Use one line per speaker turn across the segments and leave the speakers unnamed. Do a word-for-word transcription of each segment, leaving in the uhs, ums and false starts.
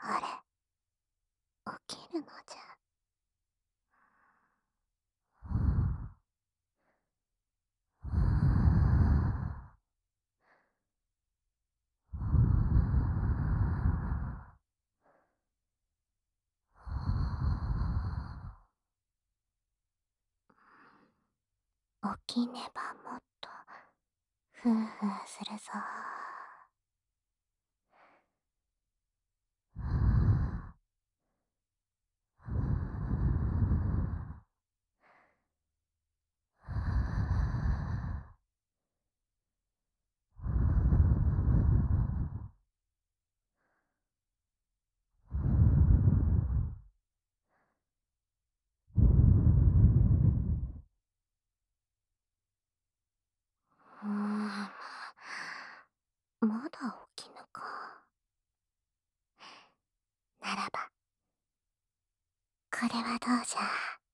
あれ、起きるのじゃ。起きねばもっとふうふうするぞ。うーん、まだ起きぬか。ならば、これはどうじゃ。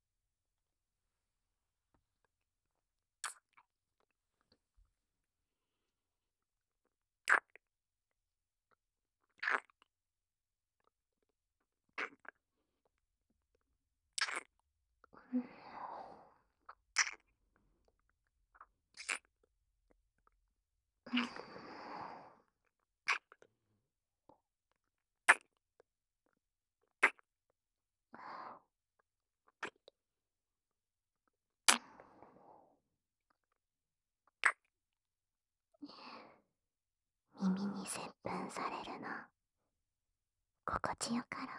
耳に接吻されるの心地よかろ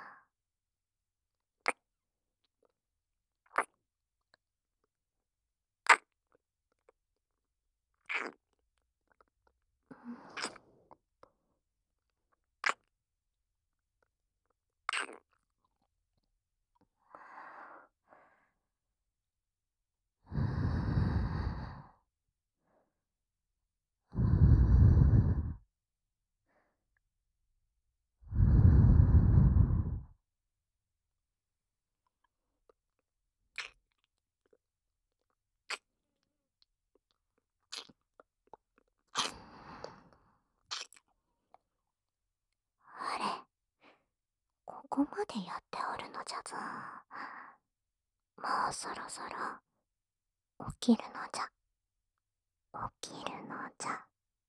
あれ、ここまでやっておるのじゃぞ。もうそろそろ起きるのじゃ。起きるのじゃ。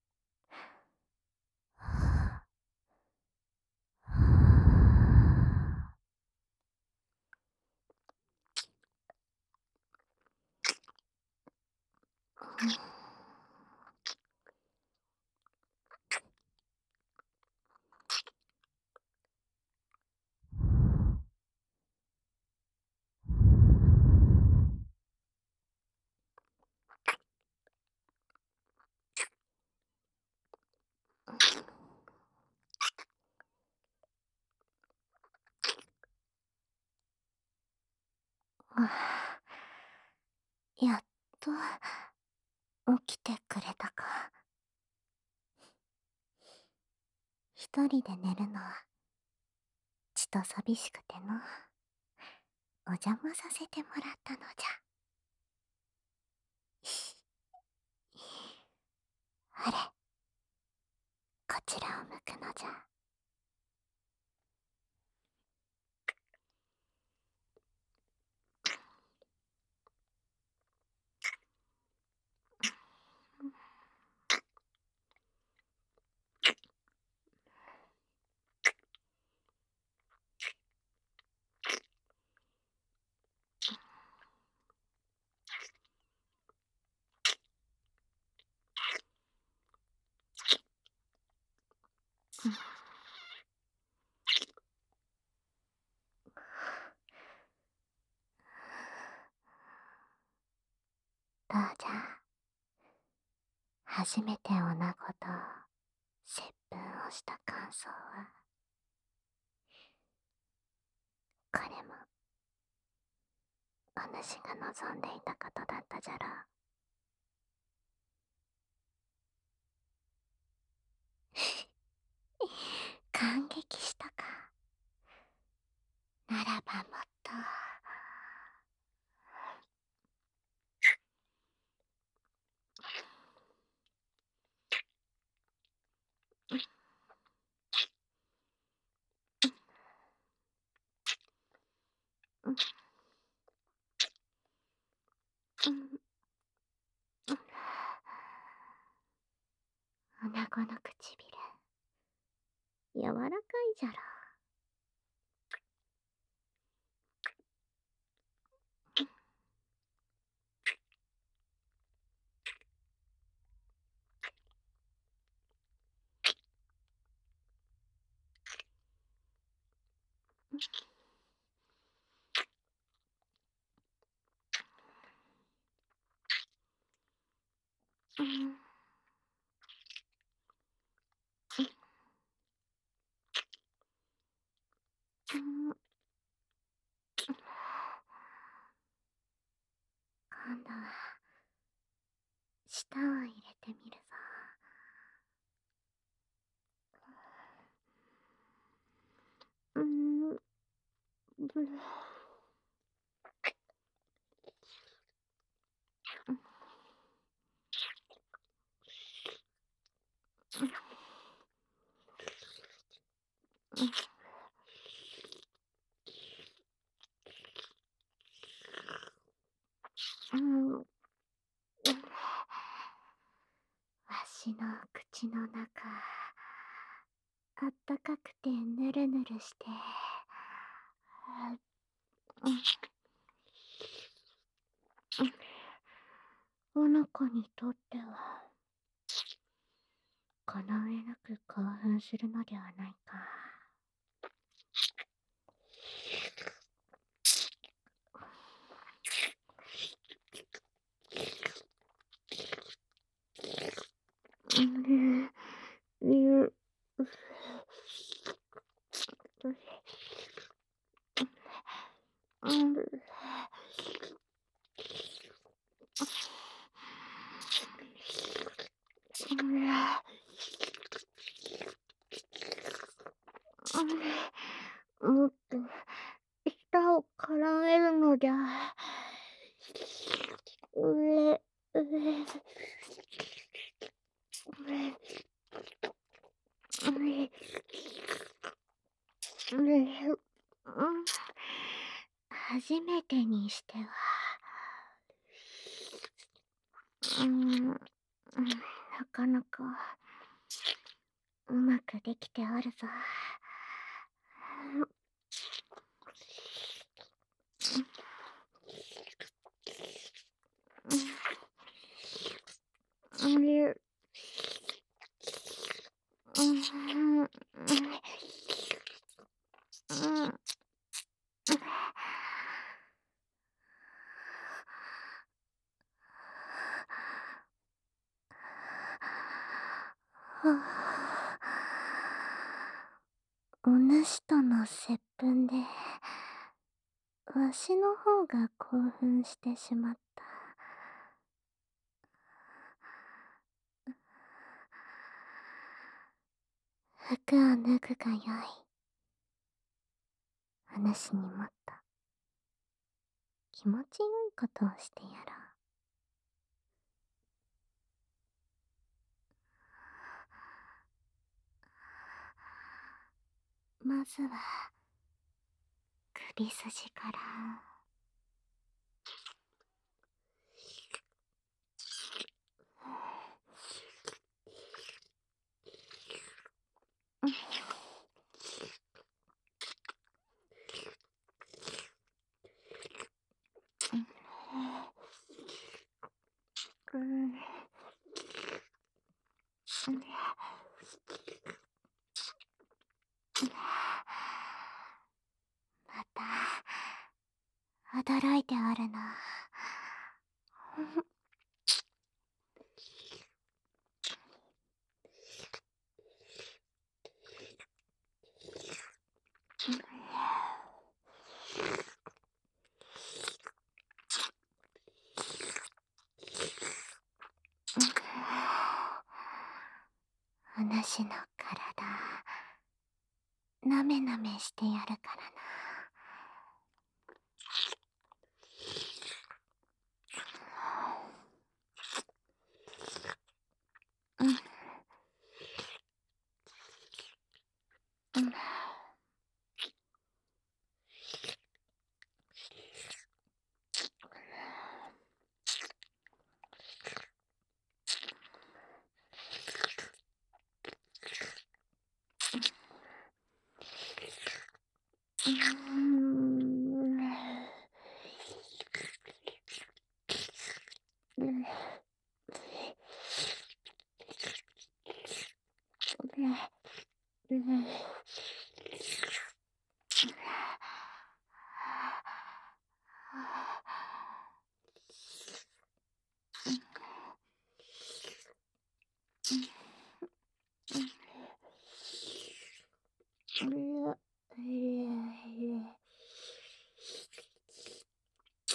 やっと起きてくれたか。一人で寝るのはちと寂しくてのお邪魔させてもらったのじゃ。あれ、こちらを向くのじゃ。どうじゃ、初めて女子と接吻をした感想は。これもお主が望んでいたことだったじゃろう。感激したか。ならばもっと。 うん、うん。女子の唇、柔らかいじゃろ。うん、うん。今度は舌を入れてみるぞ。うん、うん、うん、わしの口の中、あったかくてぬるぬるして、うん、お腹にとってはかなえなく興奮するのではないか。うん、うん、うん、もっと舌を絡めるのじゃ。上、上、上、上、うん、初めてにしては、うん、なかなかうまくできておるぞ。うん、うん、うん、うん。お主との接吻で、わしの方が興奮してしまった。服を脱ぐがよい。お主にもっと気持ちよいことをしてやろう。まずは首筋から。うん、また驚いておるな。お主の体なめなめしてやるからな。うん、うん、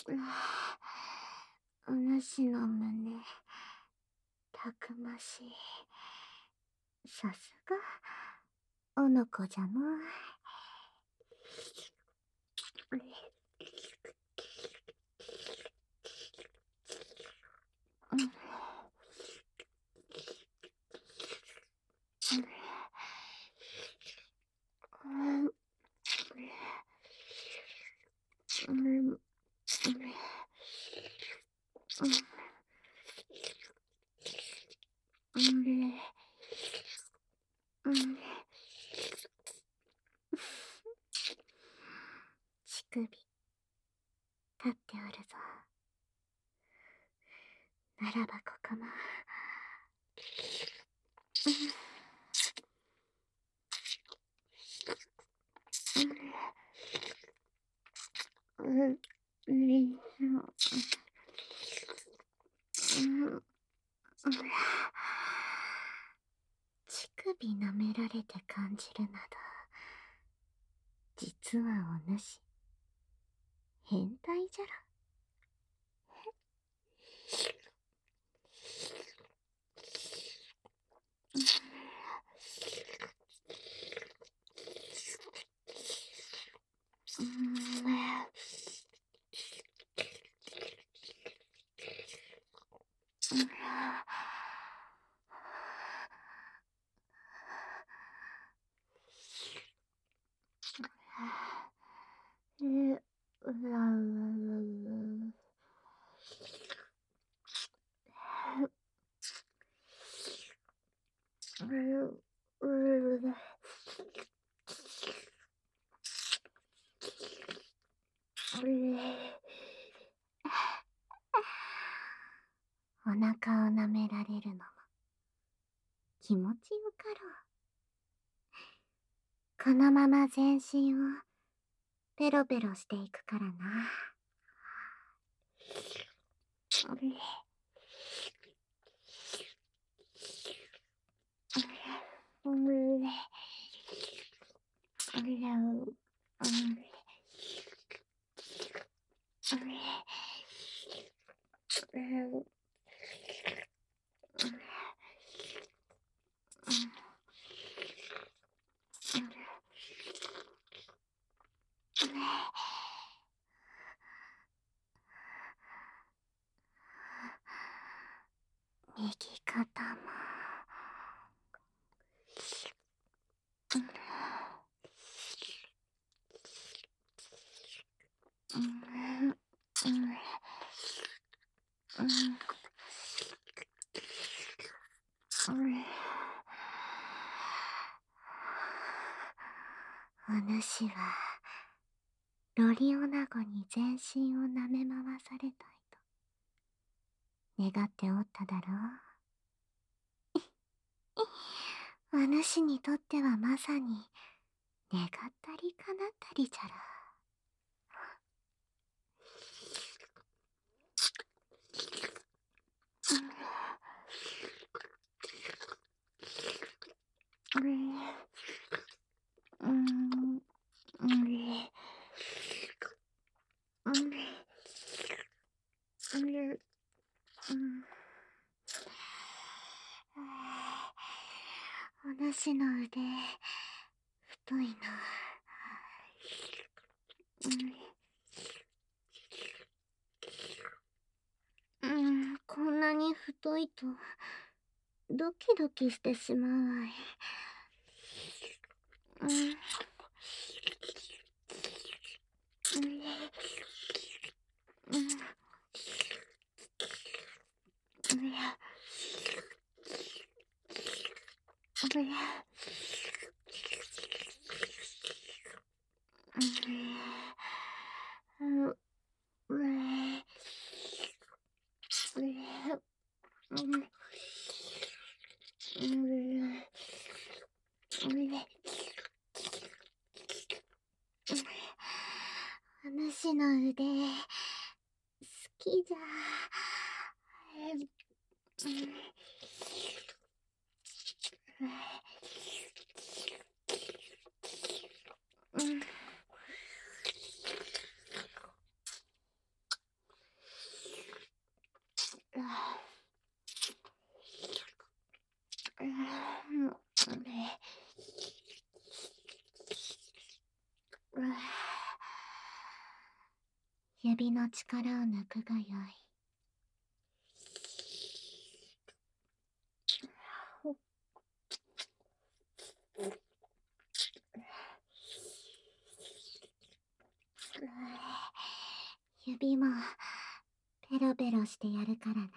お主の胸、たくましい。さすが、おの子じゃの。乳首、立っておるぞ。ならばここも。うん、うん、うん、乳首舐められて感じるなど、実はお主、変態じゃろ。う、うらううううお腹を舐められるのも気持ちよかろう。このまま全身をペロペロしていくからな。右肩も。お主はロリオナゴに全身を舐め回されたいと願っておっただろう。お主にとってはまさに願ったり叶ったりじゃろ。うん、うん、お主の腕、太いな。うん、こんなに太いと、ドキドキしてしまうわい。うん。うん。お主の腕、好きじゃ。 指の力を抜くがよい。指もペロペロしてやるからな。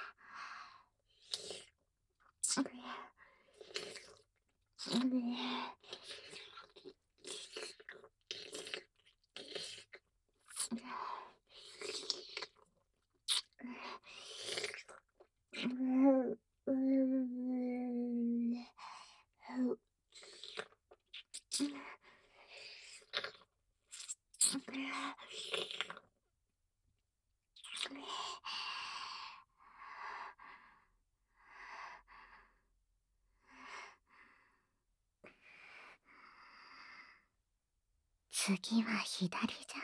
次は左じゃ。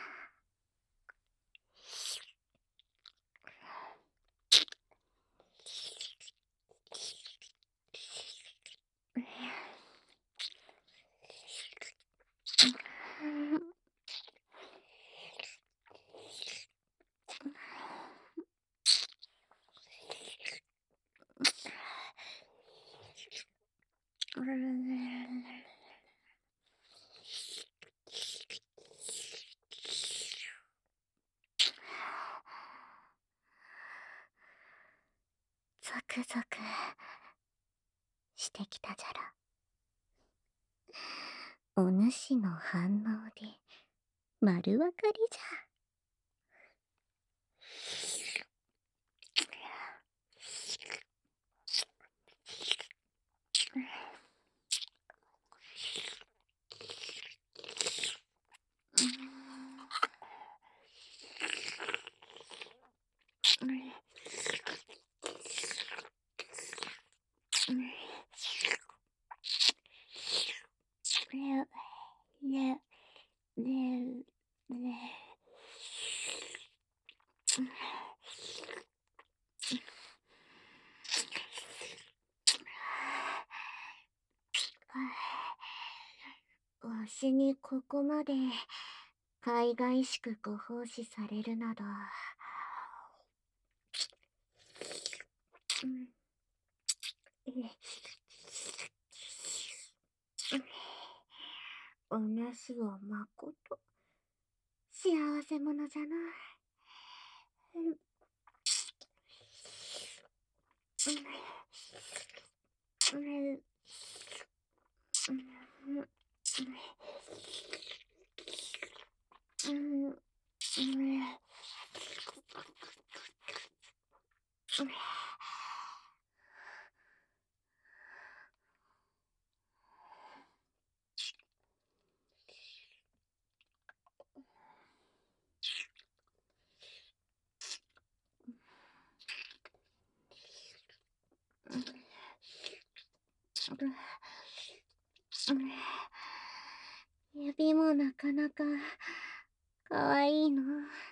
ゾクゾクしてきたじゃろ。お主の反応で丸わかりじゃ。わしにここまで海外しくご奉仕されるなど、お主はまこと幸せ者じゃな。指もなかなかかわいいの。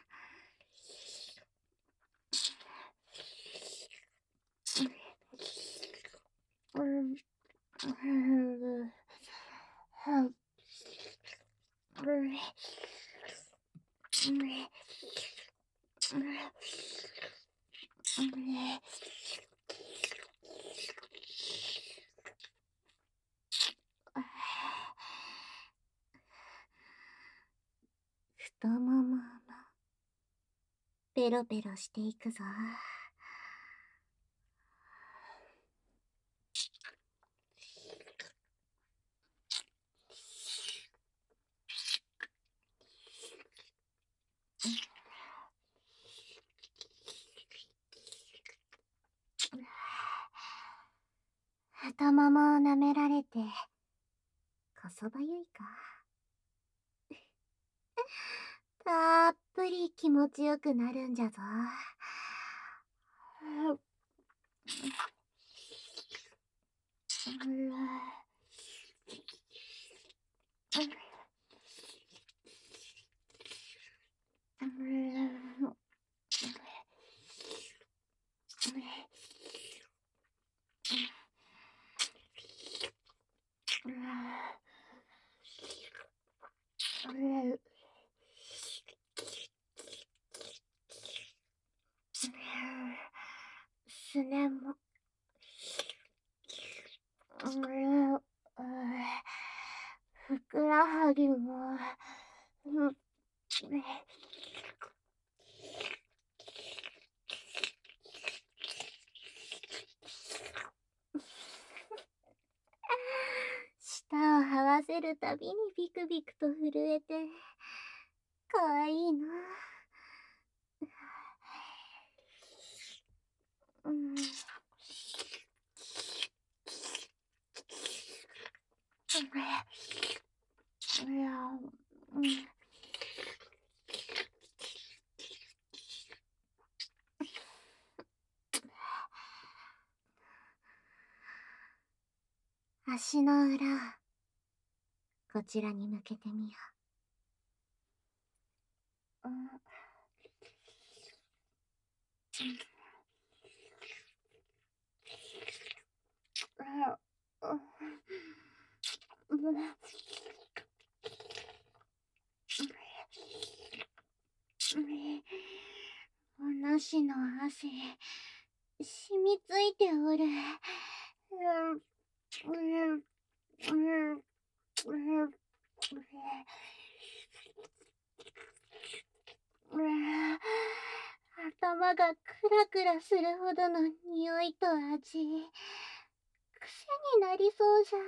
太もももペロペロしていくぞ。太ももを舐められてこそばゆいか。たっぷり気持ちよくなるんじゃぞ。 すねも、うん、うふくらはぎも、うん、舌を這わせるたびにビクビクと震えて、かわいいな。うん。いや、うん。足の裏、こちらに向けてみよう。うん。おなしの汗、染みついておる。頭がクラクラするほどの匂いと味。癖になりそうじゃ。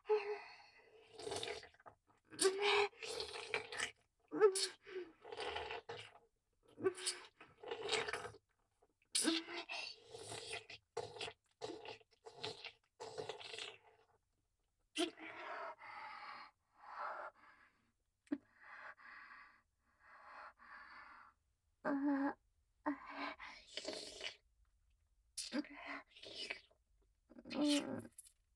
ああ、うん。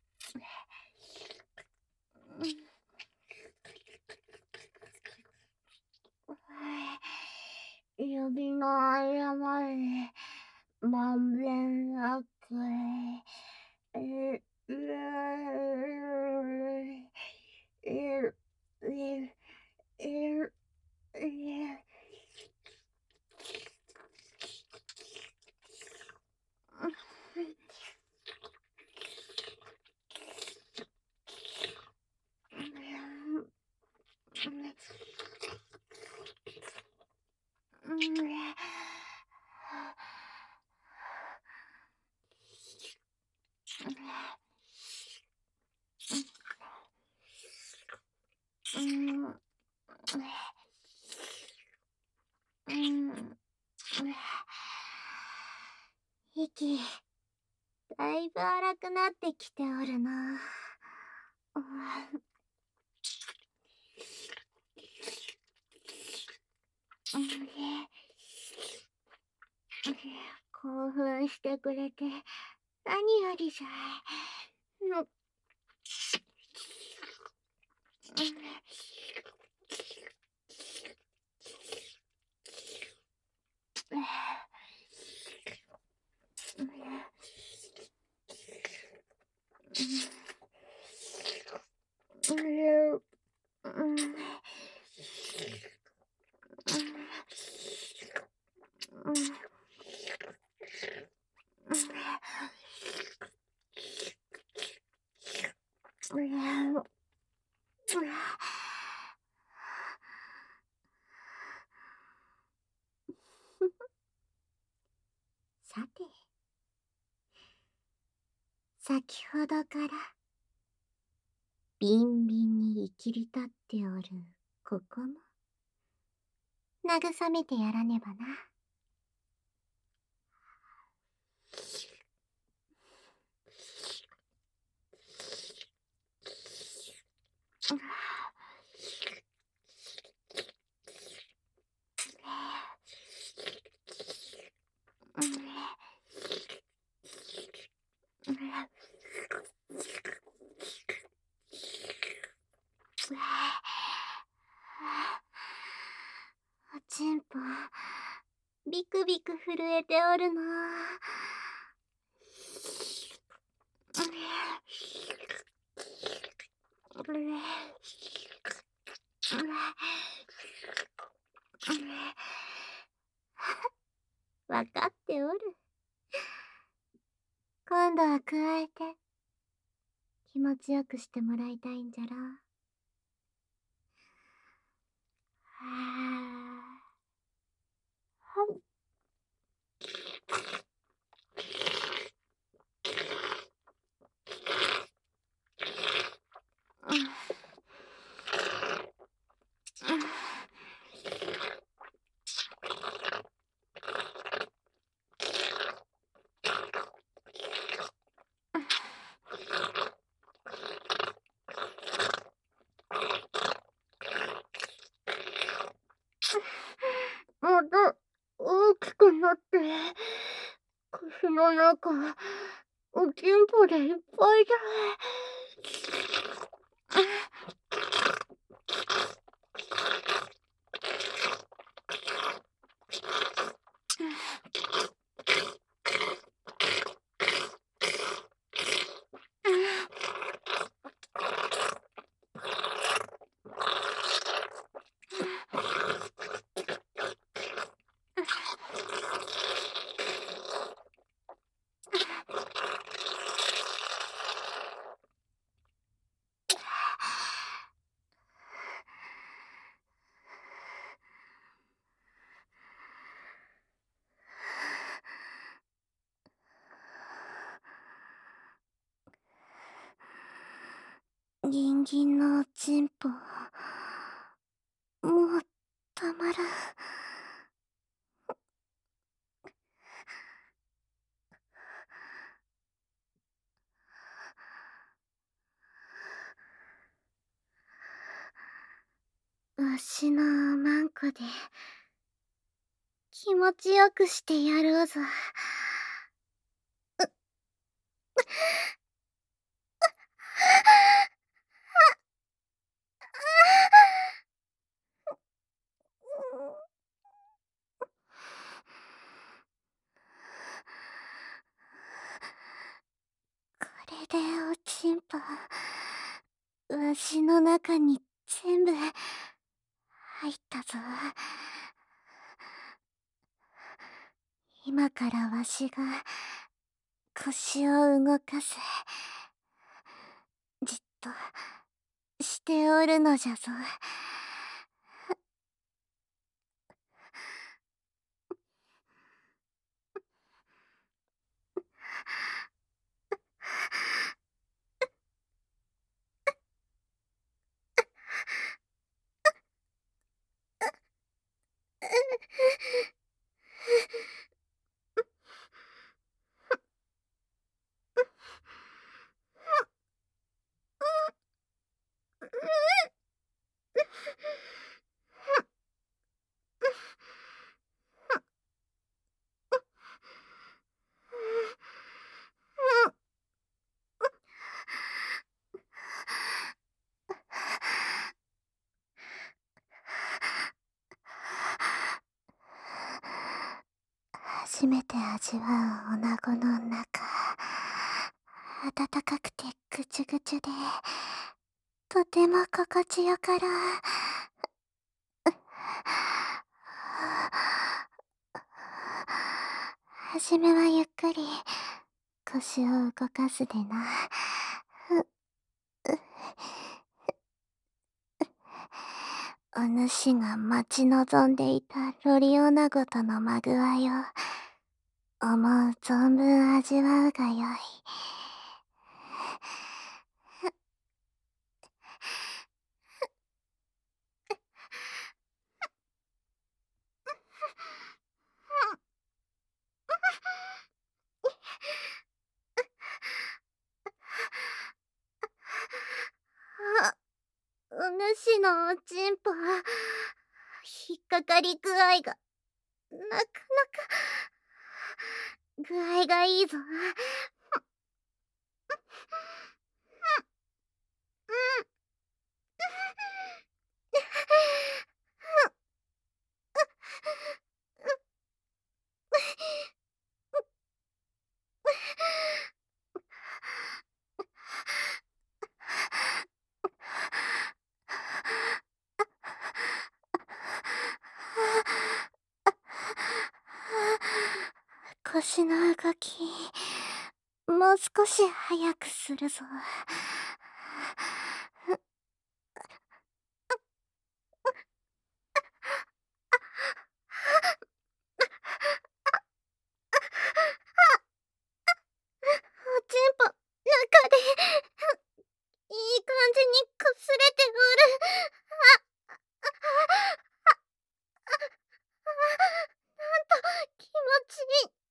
指の間までまんべんなく、え、うえ、え、え、え、うん、うん、息、だいぶ荒くなってきておるな。うん、興奮してくれて何よりじゃ。うん、さて、先ほどからビンビンにいきり立っておるここも慰めてやらねばな。おちんぽ、ビクビク震えておるな。わかっておる。 今度は加えて、気持ちよくしてもらいたいんじゃろ。はあ。はい。うん。うん。また大きくなって、口の中、おちんぽでいっぱいだ。ギンギンのおちんぽ、もうたまらん。わしのおまんこで気持ちよくしてやろうぞ。これでおちんぽ、わしの中に全部入ったぞ。今からわしが腰を動かす。じっとしておるのじゃぞ。初めて味わう女子の中、暖かくてぐちゅぐちゅで、とても心地よから。はじめはゆっくり腰を動かすでな。お主が待ち望んでいたロリオナゴとのまぐわいを思う存分味わうがよい。あ、お主のおちんぽ、引っかかり具合がなかなか具合がいいぞ。腰の動き、ももう少し早くするぞ。おちんぽ中でいい感じにくすれておる。なんと気持ちいい。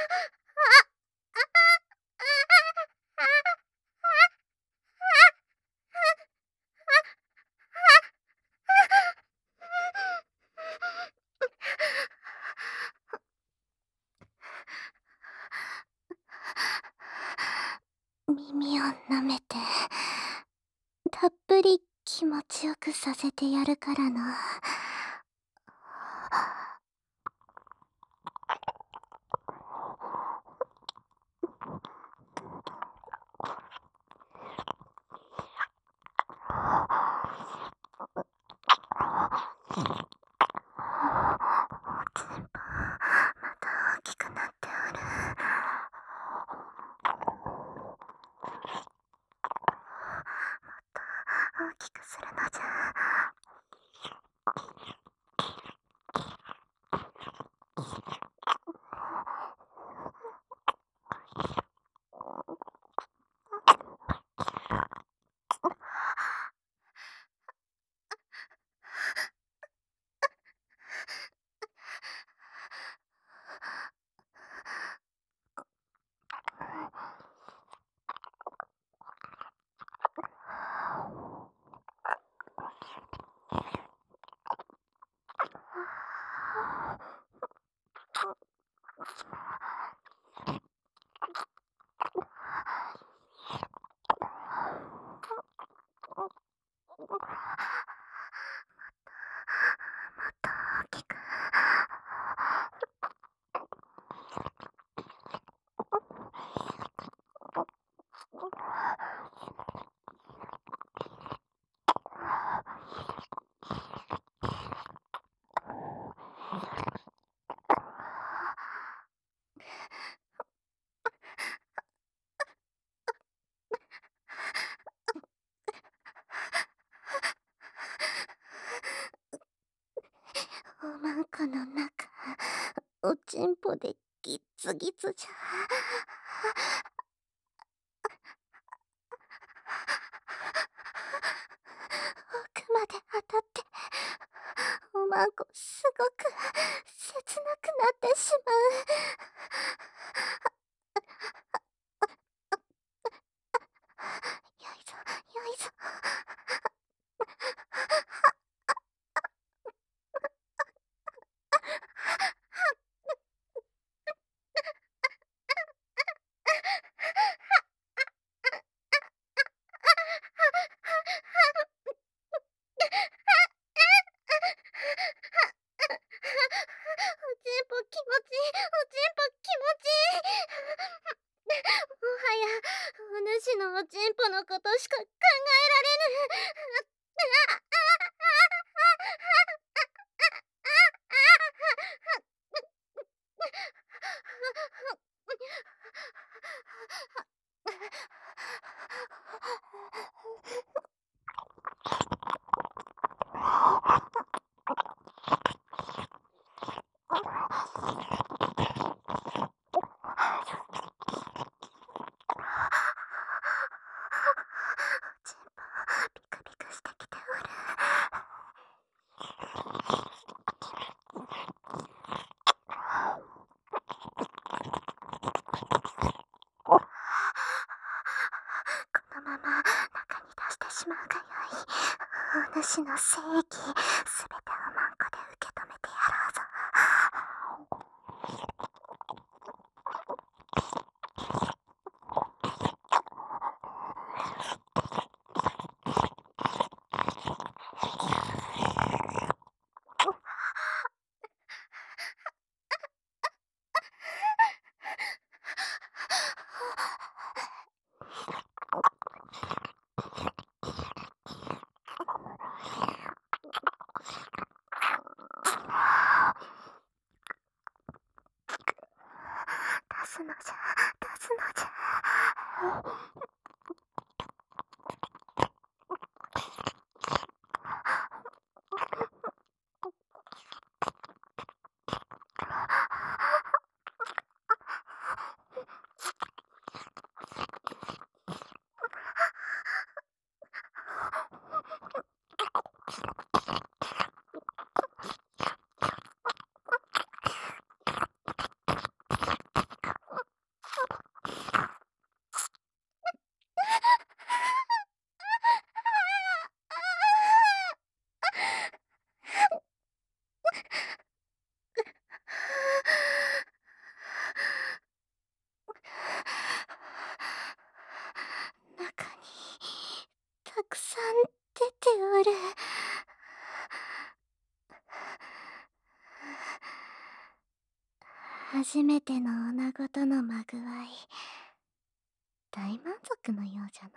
耳を舐めてたっぷり気持ちよくさせてやるからな。また大きくなっておる。大きくするのじゃ。もっと大きく。おまんこの中、おちんぽでギッツギツじゃ。奥まで当たって、おまんこすごく切なくなってしまう。よいぞよいぞ。おちんぽ気持ちいい。おちんぽ気持ちいい。もはやお主のおちんぽのことしか考えられぬ。ピクピクしてきておる。このまま中に出してしまうがよい。お主の精液すべておまんこで受け止めてやろうぞ。出すのじゃ出すのじゃ。中にたくさん出ておる。初めての女子とのまぐわい、大満足のようじゃな。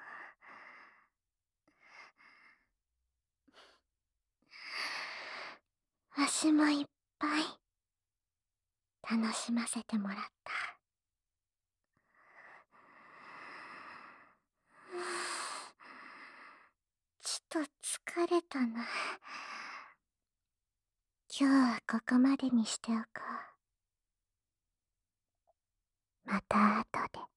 わしもいっぱい楽しませてもらった。ちと疲れたな。今日はここまでにしておこう。また後で。